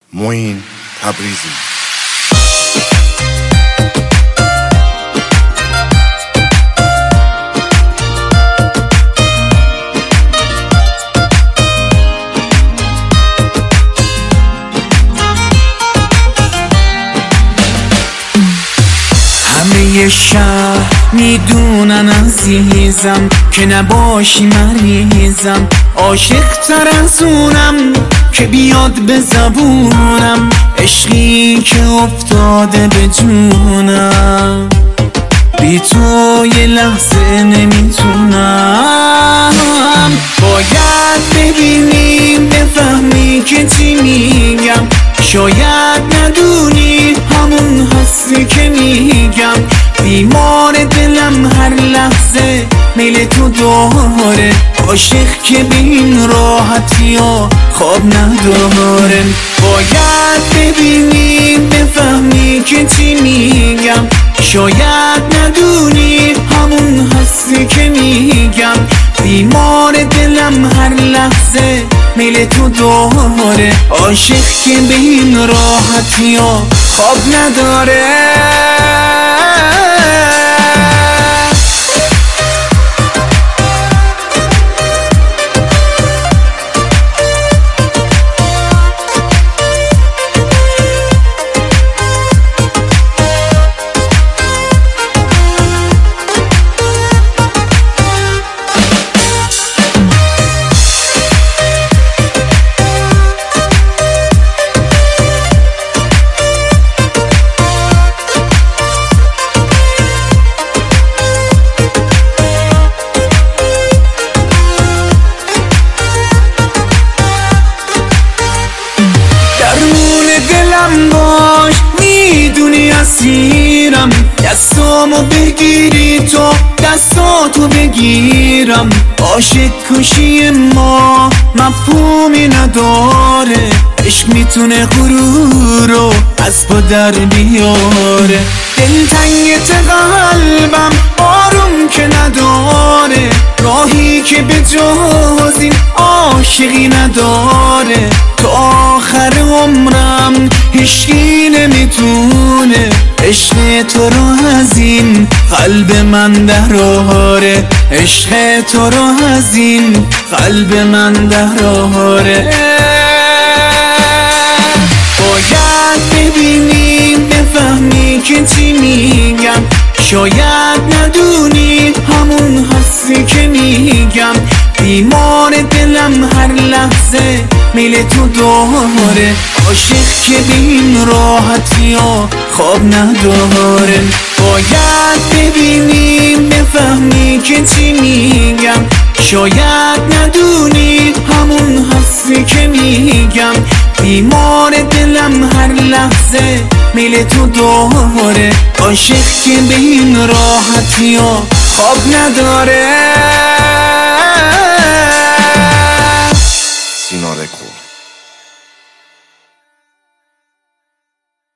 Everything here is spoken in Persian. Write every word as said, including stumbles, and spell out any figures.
معین تبریزی. همه شهر میدونن عزیزم که نباشی مریضم، عاشق تر از اونم که بیاد به زبونم، عشقی که افتاده به جونم، بی تو یه لحظه نمیتونم. باید ببینی بفهمی که چی میگم، شاید ندونی همون هستی که میگم. بیمار دلم هر لحظه میل تو داره، عاشق که به این راحتی ها خواب نداره. باید ببینی بفهمی که چی میگم، شاید ندونی همون هستی که میگم. بیمار دلم هر لحظه میل تو داره، عاشق که به این راحتی ها خواب نداره. باش میدونی اسیرم، دستامو بگیری تو دستاتو بگیرم. عاشق کشی ما مفهومی نداره، عشق میتونه غرور رو از پا در بیاره. دلتنگت قلبم آروم که نداره، راهی که به جز این عاشقی نداره. تا آخر عمرم هیچکی نمیتونه عشق تو رو از این قلب من دراره، عشق تو رو از این قلب من دراره. باید ببینی بفهمی که چی میگم، شاید ندونی همون هستی که میگم. بیمار دلم هر لحظه میل تو داره، عاشق که به این راحتی ها خواب نداره. باید ببینی بفهمی که چی میگم، شاید ندونی همون هستی که میگم. بیمار دلم هر لحظه میل تو داره، عاشق که به این راحتی ها خواب نداره.